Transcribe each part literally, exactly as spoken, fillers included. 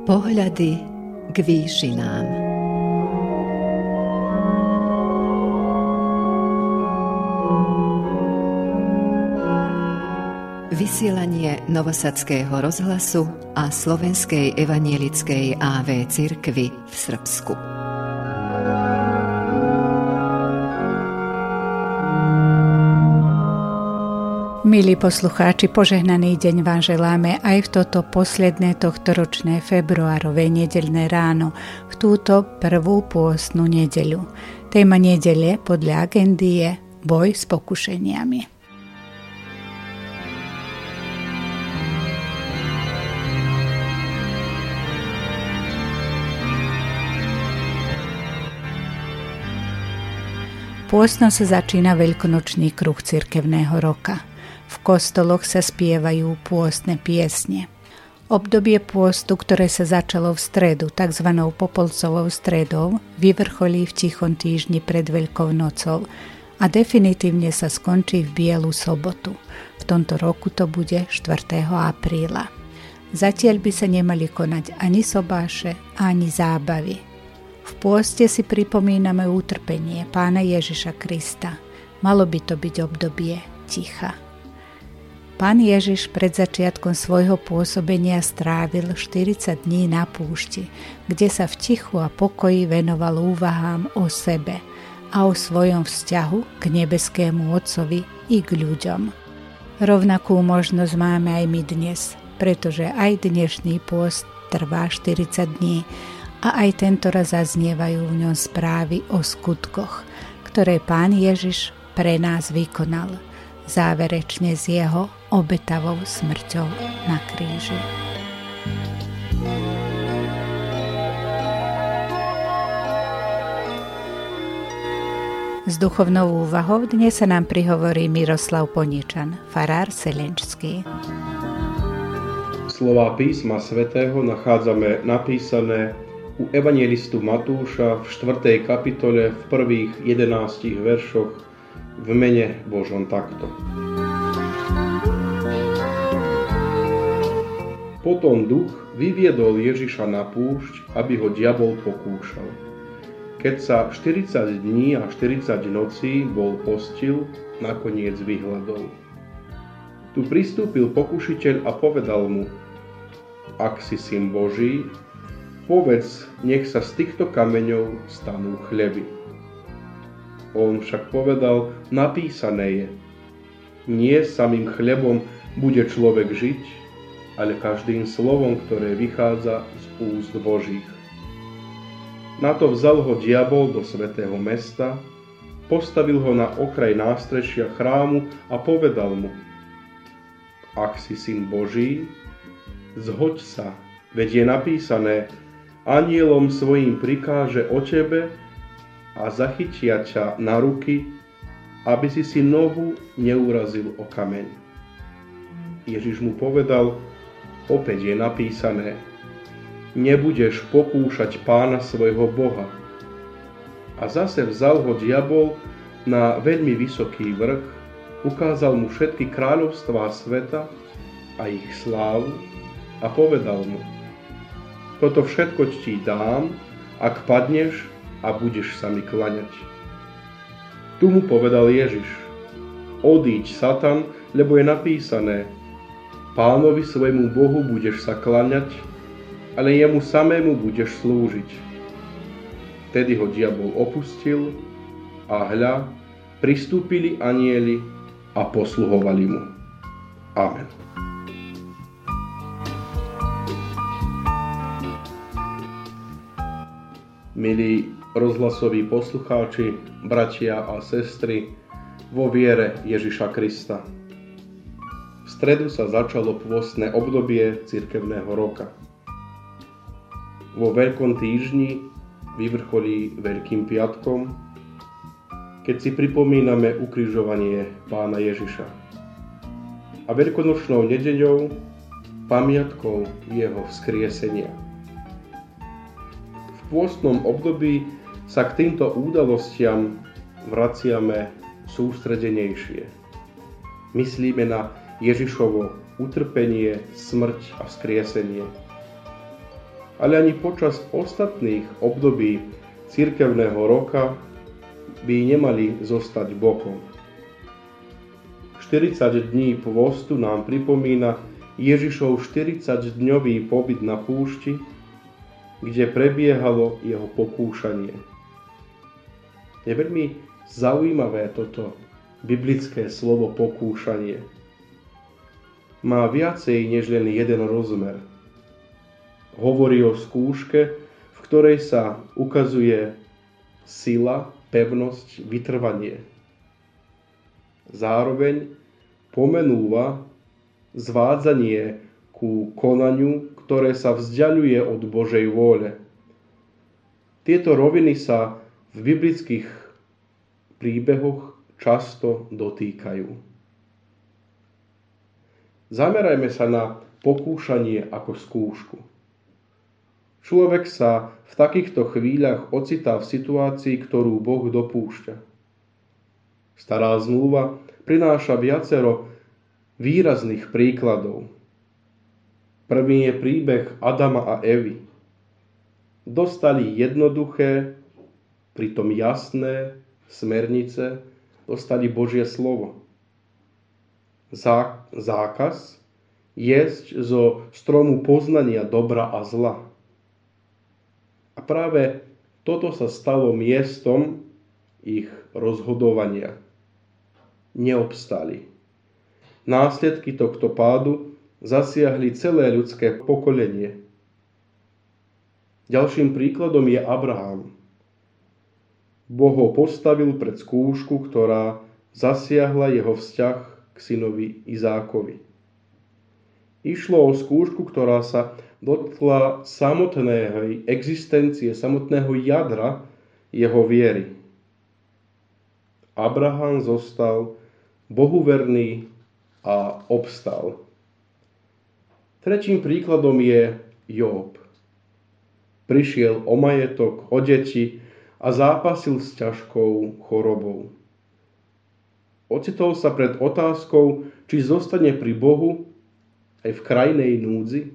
Pohľady k výšinám. Vysielanie Novosadského rozhlasu a Slovenskej evanielickej á vé cirkvi v Srbsku. Milí poslucháči, požehnaný deň vám želáme aj v toto posledné tohtoročné februárové nedeľné ráno, v túto prvú pôstnu nedeľu. Téma nedele podľa agendy je boj s pokušeniami. Pôstno sa začína veľkonočný kruh cirkevného roka. V kostoloch sa spievajú pôstne piesne. Obdobie pôstu, ktoré sa začalo v stredu, tzv. Popolcovou stredou, vyvrcholí v Tichom týždni pred Veľkou nocou a definitívne sa skončí v Bielu sobotu. V tomto roku to bude štvrtého apríla. Zatiaľ by sa nemali konať ani sobáše, ani zábavy. V pôste si pripomíname utrpenie Pána Ježiša Krista. Malo by to byť obdobie ticha. Pán Ježiš pred začiatkom svojho pôsobenia strávil štyridsať dní na púšti, kde sa v tichu a pokoji venoval úvahám o sebe a o svojom vzťahu k nebeskému Otcovi i k ľuďom. Rovnakú možnosť máme aj my dnes, pretože aj dnešný pôst trvá štyridsať dní a aj tento raz zaznievajú v ňom správy o skutkoch, ktoré Pán Ježiš pre nás vykonal, záverečne s jeho obetavou smrťou na kríži. S duchovnou úvahou dnes sa nám prihovorí Miroslav Poničan, farár selenčský. Slová písma svätého nachádzame napísané u evangelistu Matúša v štvrtej kapitole v prvých jedenástich veršoch v mene Božom takto. Potom duch vyviedol Ježiša na púšť, aby ho diabol pokúšal. Keď sa štyridsať dní a štyridsať nocí bol postil, nakoniec vyhladol. Tu pristúpil pokušiteľ a povedal mu: Ak si syn Boží, povedz, nech sa z týchto kameňov stanú chleby. On však povedal: Napísané je, nie samým chlebom bude človek žiť, ale každým slovom, ktoré vychádza z úst Božích. Na to vzal ho diabol do svätého mesta, postavil ho na okraj nástrešia chrámu a povedal mu: Ak si syn Boží, zhoď sa, veď je napísané, anjelom svojím prikáže o tebe a zachytia ťa na ruky, aby si si nohu neurazil o kameň. Ježiš mu povedal: Opäť je napísané, nebudeš pokúšať Pána svojho Boha. A zase vzal ho diabol na veľmi vysoký vrch, ukázal mu všetky kráľovstvá sveta a ich slávu a povedal mu: Toto všetko ti dám, ak padneš a budeš sa mi klaňať. Tu mu povedal Ježiš: Odíď, Satan, lebo je napísané, Pánovi svojmu Bohu budeš sa klaňať, ale jemu samému budeš slúžiť. Tedy ho diabol opustil a hľa, pristúpili anjeli a posluhovali mu. Amen. Milí rozhlasoví poslucháči, bratia a sestry vo viere Ježiša Krista. V stredu sa začalo pôstne obdobie cirkevného roka. Vo Veľkom týždni vyvrcholí Veľkým piatkom, keď si pripomíname ukrižovanie Pána Ježiša. A veľkonočnou nedeľou pamiatkou jeho vzkriesenia. V pôstnom období sa k týmto udalostiam vraciame sústredenejšie. Myslíme na Ježišovo utrpenie, smrť a vzkriesenie. ale ani počas ostatných období cirkevného roka by nemali zostať bokom. štyridsať dní pôstu nám pripomína Ježišov štyridsaťdňový pobyt na púšti, kde prebiehalo jeho pokúšanie. Je veľmi zaujímavé toto biblické slovo pokúšanie. Má viacej než len jeden rozmer. Hovorí o skúške, v ktorej sa ukazuje sila, pevnosť, vytrvanie. Zároveň pomenúva zvádzanie ku konaniu, ktoré sa vzdialuje od Božej vôle. Tieto roviny sa v biblických príbehoch často dotýkajú. Zamerajme sa na pokúšanie ako skúšku. Človek sa v takýchto chvíľach ocitá v situácii, ktorú Boh dopúšťa. Stará zmluva prináša viacero výrazných príkladov. Prvý je príbeh Adama a Evy. Dostali jednoduché, pritom jasné smernice, dostali Božie slovo. Zá, zákaz jesť zo stromu poznania dobra a zla. A práve toto sa stalo miestom ich rozhodovania. Neobstali. Následky tohto pádu zasiahli celé ľudské pokolenie. Ďalším príkladom je Abraham. Boh ho postavil pred skúšku, ktorá zasiahla jeho vzťah k synovi Izákovi. Išlo o skúšku, ktorá sa dotkla samotnej existencie, samotného jadra jeho viery. Abraham zostal Bohu verný a obstal. Tretím príkladom je Job. Prišiel o majetok, o deti a zápasil s ťažkou chorobou. Ocitol sa pred otázkou, či zostane pri Bohu aj v krajnej núdzi.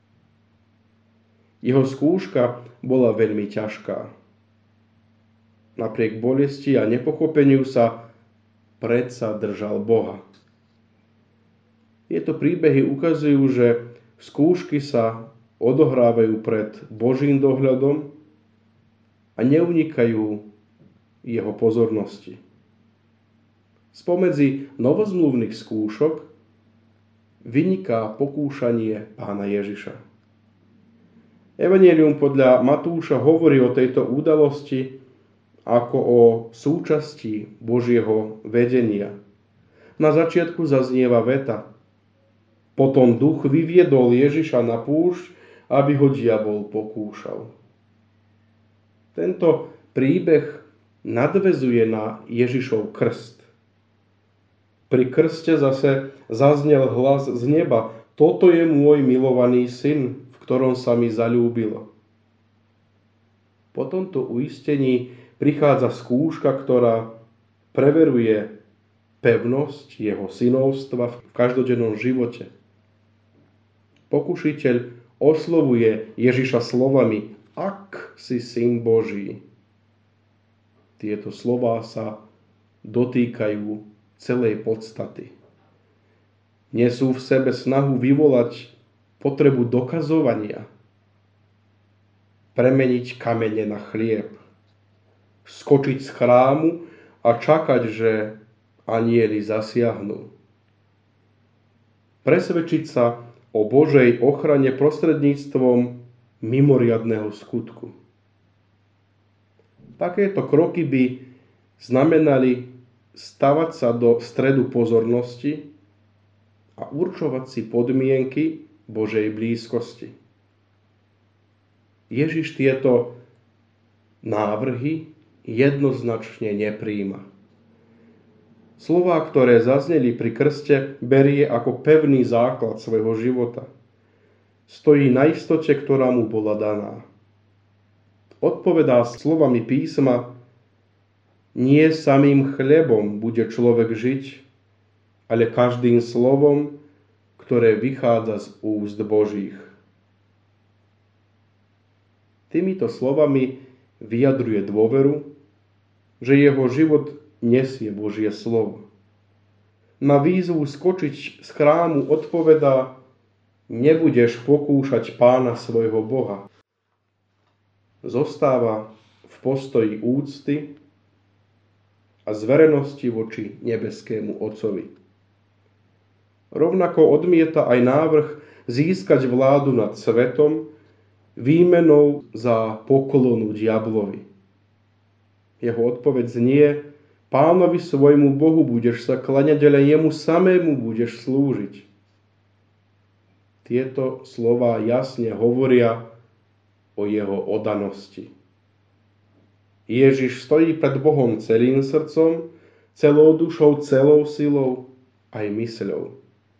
Jeho skúška bola veľmi ťažká. Napriek bolesti a nepochopeniu sa predsa držal Boha. Tieto príbehy ukazujú, že skúšky sa odohrávajú pred Božím dohľadom a neunikajú jeho pozornosti. Spomedzi novozmluvných skúšok vyniká pokúšanie Pána Ježiša. Evanjelium podľa Matúša hovorí o tejto udalosti ako o súčasti Božieho vedenia. Na začiatku zaznieva veta: Potom duch vyviedol Ježiša na púšť, aby ho diabol pokúšal. Tento príbeh nadväzuje na Ježišov krst. Pri krste zase zaznel hlas z neba: Toto je môj milovaný syn, v ktorom sa mi zaľúbilo. Po tomto uistení prichádza skúška, ktorá preveruje pevnosť jeho synovstva v každodennom živote. Pokušiteľ oslovuje Ježiša slovami: Ak si syn Boží. Tieto slová sa dotýkajú celej podstaty. Nesú v sebe snahu vyvolať potrebu dokazovania, premeniť kamene na chlieb, skočiť z chrámu a čakať, že anjeli zasiahnu. Presvedčiť sa o Božej ochrane prostredníctvom mimoriadneho skutku. Takéto kroky by znamenali stavať sa do stredu pozornosti a určovať si podmienky Božej blízkosti. Ježiš tieto návrhy jednoznačne nepríjma. Slová, ktoré zazneli pri krste, berie ako pevný základ svojho života. Stojí na istote, ktorá mu bola daná. Odpovedá slovami písma: Nie samým chlebom bude človek žiť, ale každým slovom, ktoré vychádza z úst Božích. Týmito slovami vyjadruje dôveru, že jeho život nesie Božie slovo. Na výzvu skočiť z chrámu odpovedá: nebudeš pokúšať Pána svojho Boha. Zostáva v postoji úcty a zverenosti voči nebeskému Otcovi. Rovnako odmieta aj návrh získať vládu nad svetom výmenou za poklonu diablovi. Jeho odpoveď znie: Pánovi svojmu Bohu budeš sa kláňať, ale jemu samému budeš slúžiť. Tieto slová jasne hovoria o jeho oddanosti. Ježiš stojí pred Bohom celým srdcom, celou dušou, celou silou aj mysľou.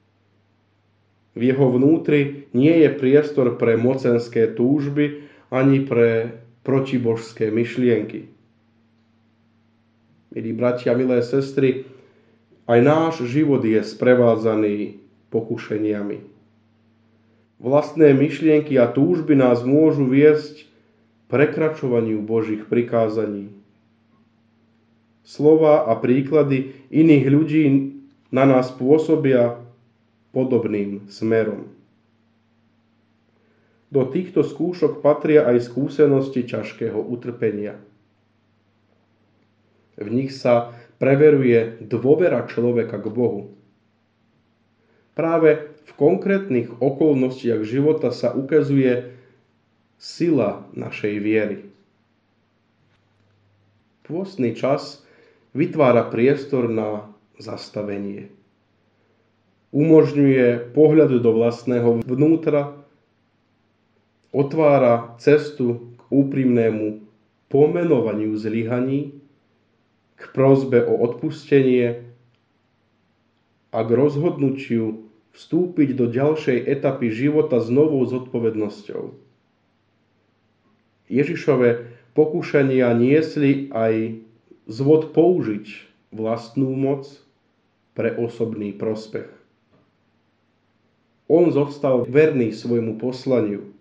V jeho vnútri nie je priestor pre mocenské túžby ani pre protibožské myšlienky. Milí bratia, milé sestry, aj náš život je sprevádzaný pokušeniami. Vlastné myšlienky a túžby nás môžu viesť prekračovaniu Božích prikázaní. Slová a príklady iných ľudí na nás pôsobia podobným smerom. Do týchto skúšok patria aj skúsenosti ťažkého utrpenia. V nich sa preveruje dôvera človeka k Bohu. Práve v konkrétnych okolnostiach života sa ukazuje sila našej viery. Pôstny čas vytvára priestor na zastavenie. Umožňuje pohľad do vlastného vnútra, otvára cestu k úprimnému pomenovaniu zlyhaní, k prosbe o odpustenie a k rozhodnutiu vstúpiť do ďalšej etapy života s novou zodpovednosťou. Ježišove pokúšania niesli aj zvod použiť vlastnú moc pre osobný prospech. On zostal verný svojmu poslaniu.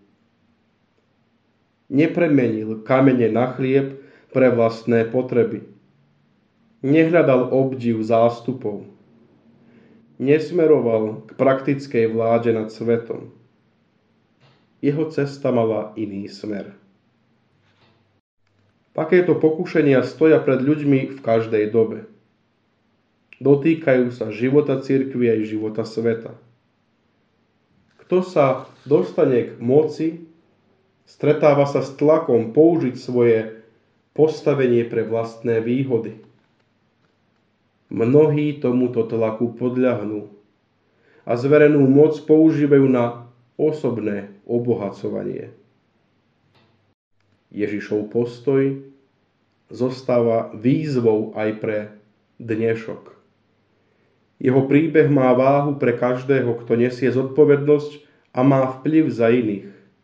Nepremenil kamene na chlieb pre vlastné potreby. Nehľadal obdiv zástupov. Nesmeroval k praktickej vláde nad svetom. Jeho cesta mala iný smer. Takéto pokušenia stoja pred ľuďmi v každej dobe. Dotýkajú sa života cirkvi aj života sveta. Kto sa dostane k moci, stretáva sa s tlakom použiť svoje postavenie pre vlastné výhody. Mnohí tomuto tlaku podľahnú a zverenú moc používajú na osobné obohacovanie. Ježišov postoj zostáva výzvou aj pre dnešok. Jeho príbeh má váhu pre každého, kto nesie zodpovednosť a má vplyv za iných.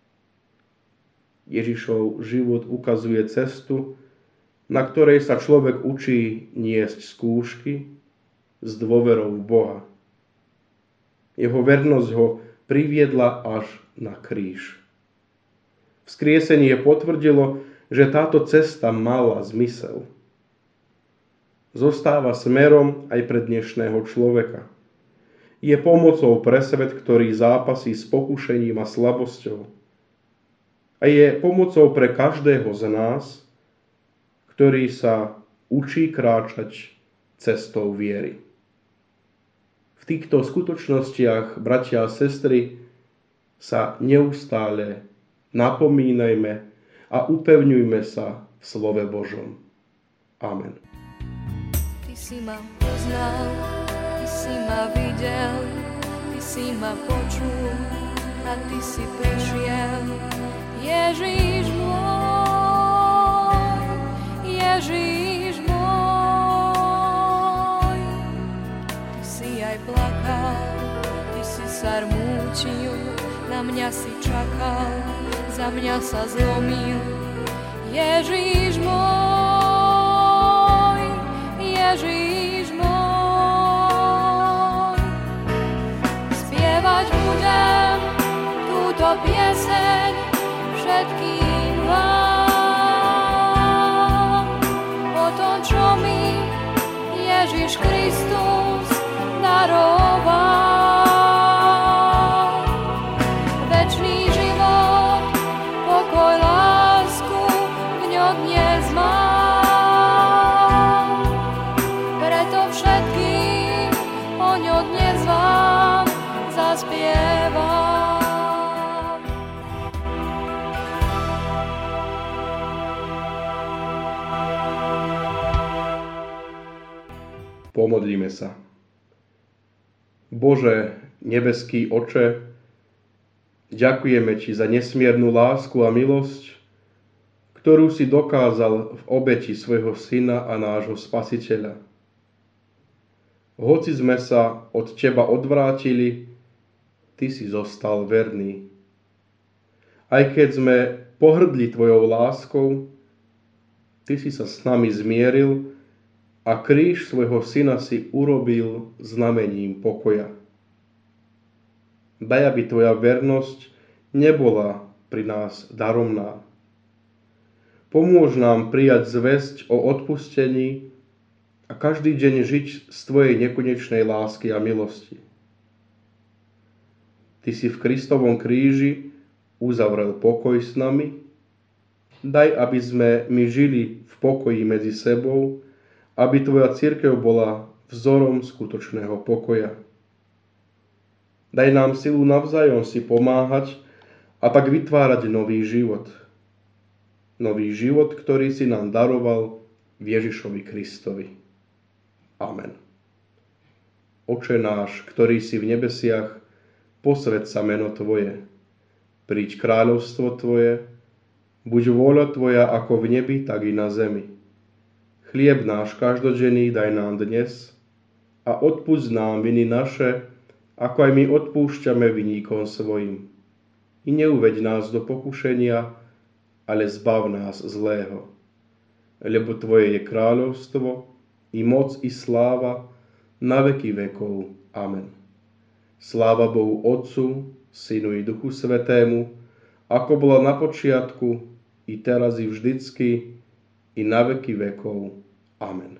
Ježišov život ukazuje cestu, na ktorej sa človek učí niesť skúšky s dôverou v Boha. Jeho vernosť ho priviedla až na kríž. Vzkriesenie potvrdilo, že táto cesta mala zmysel. Zostáva smerom aj pre dnešného človeka. Je pomocou pre svet, ktorý zápasí s pokušením a slabosťou. A je pomocou pre každého z nás, ktorý sa učí kráčať cestou viery. V týchto skutočnostiach, bratia a sestry, sa neustále napomínajme a upevňujme sa v slove Božom. Amen. Ty si ma poznal, ty si ma videl, ty si ma počul a ty si prišiel. Ježiš môj, Ježiš môj, ty si aj plakal, ty si sa rmúčil, na mňa si čakal, za mňa sa zlomil. Ježiš môj, Ježiš môj, spievať budem túto pieseň všetkým vám. Pomodlíme sa. Bože, nebeský Oče, ďakujeme Ti za nesmiernu lásku a milosť, ktorú si dokázal v obeti svojho Syna a nášho Spasiteľa. Hoci sme sa od Teba odvrátili, Ty si zostal verný. Aj keď sme pohrdli Tvojou láskou, Ty si sa s nami zmieril a kríž svojho Syna si urobil znamením pokoja. Daj, aby Tvoja vernosť nebola pri nás daromná. Pomôž nám prijať zvesť o odpustení a každý deň žiť z Tvojej nekonečnej lásky a milosti. Ty si v Kristovom kríži uzavrel pokoj s nami. Daj, aby sme my žili v pokoji medzi sebou, aby Tvoja cirkev bola vzorom skutočného pokoja. Daj nám silu navzájom si pomáhať a tak vytvárať nový život. Nový život, ktorý si nám daroval v Ježišovi Kristovi. Amen. Oče náš, ktorý si v nebesiach, posväť sa meno Tvoje. Príď kráľovstvo Tvoje, buď vôľa Tvoja ako v nebi, tak i na zemi. Chlieb náš každodenný daj nám dnes a odpusť nám viny naše, ako aj my odpúšťame viníkom svojim. I neuveď nás do pokušenia, ale zbav nás zlého. Lebo Tvoje je kráľovstvo, i moc, i sláva, na veky vekov. Amen. Sláva Bohu Otcu, Synu i Duchu Svätému, ako bola na počiatku, i teraz, i vždycky, i na veky vekov. Amen.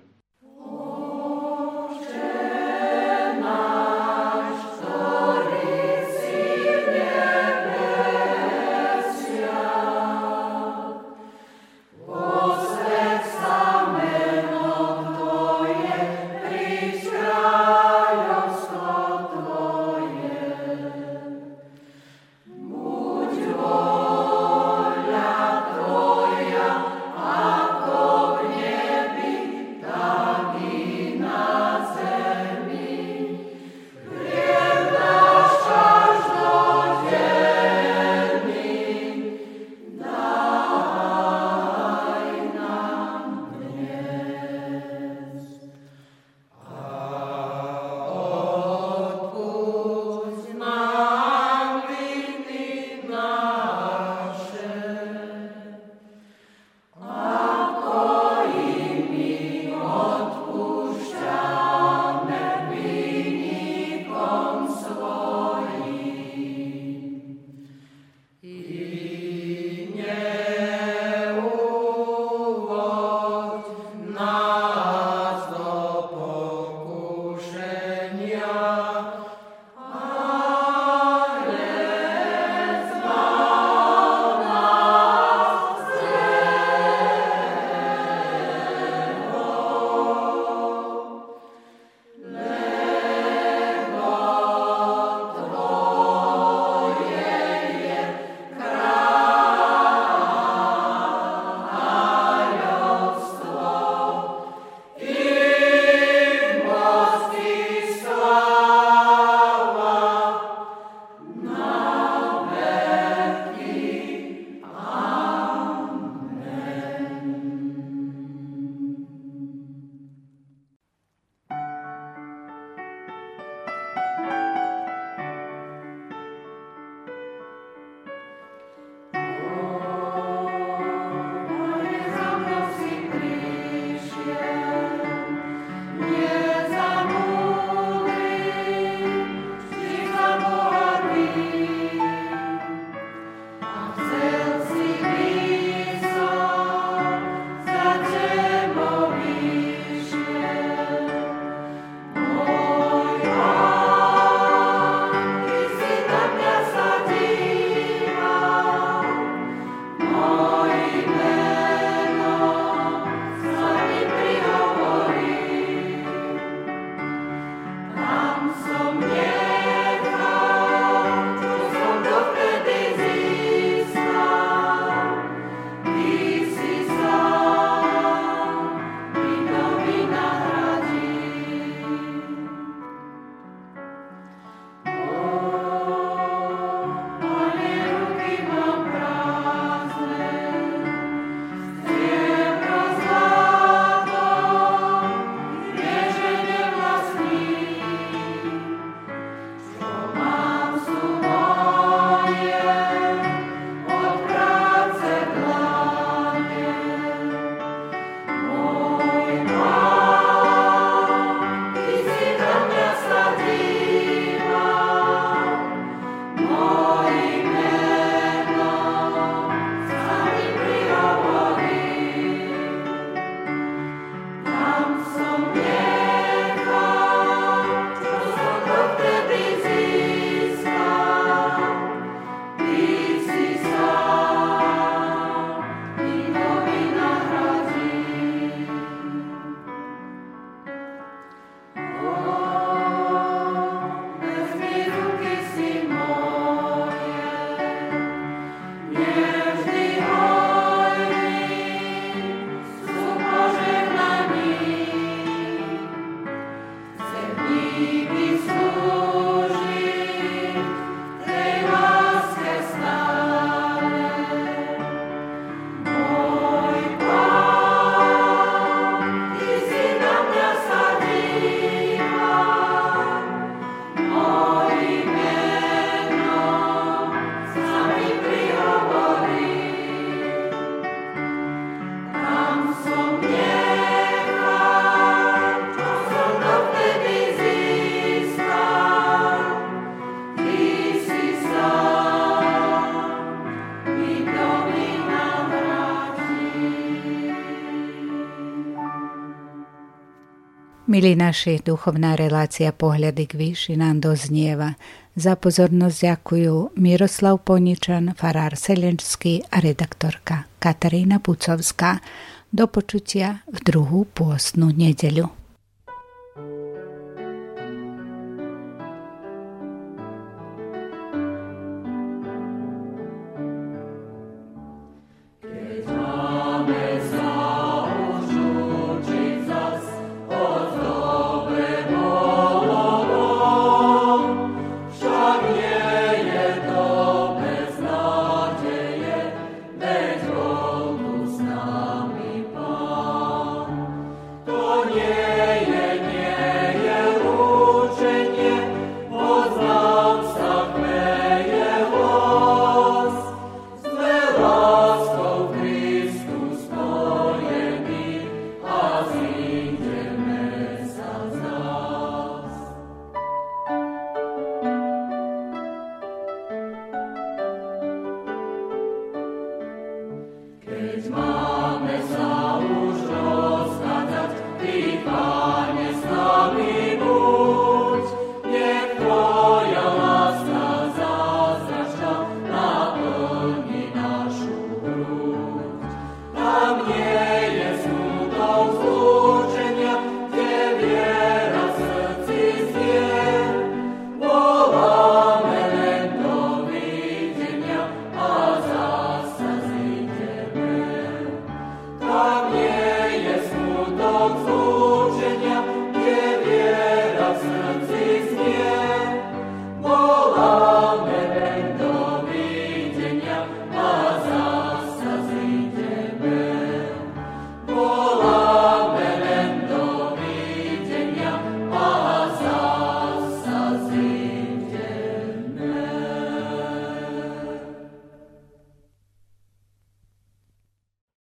Tak Milí naši, duchovná relácia Pohľady k výši nám doznieva. Za pozornosť ďakujú Miroslav Poničan, farár Selenský a redaktorka Katarína Pucovská. Do počutia v druhú pôstnu nedeľu. It's my